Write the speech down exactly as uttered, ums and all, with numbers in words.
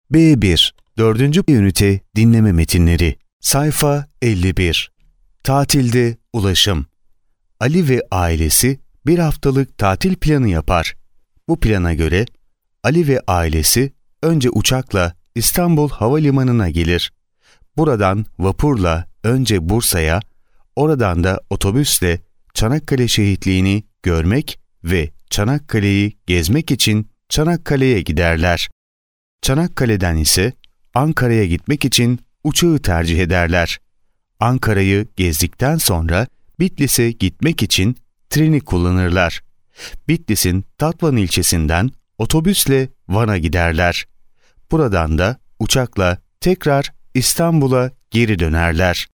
B bir. dördüncü ünite dinleme metinleri. Sayfa elli bir. Tatilde ulaşım. Ali ve ailesi bir haftalık tatil planı yapar. Bu plana göre Ali ve ailesi önce uçakla İstanbul Havalimanı'na gelir. Buradan vapurla önce Bursa'ya, oradan da otobüsle Çanakkale Şehitliği'ni görmek ve Çanakkale'yi gezmek için Çanakkale'ye giderler. Çanakkale'den ise Ankara'ya gitmek için uçağı tercih ederler. Ankara'yı gezdikten sonra Bitlis'e gitmek için treni kullanırlar. Bitlis'in Tatvan ilçesinden otobüsle Van'a giderler. Buradan da uçakla tekrar İstanbul'a geri dönerler.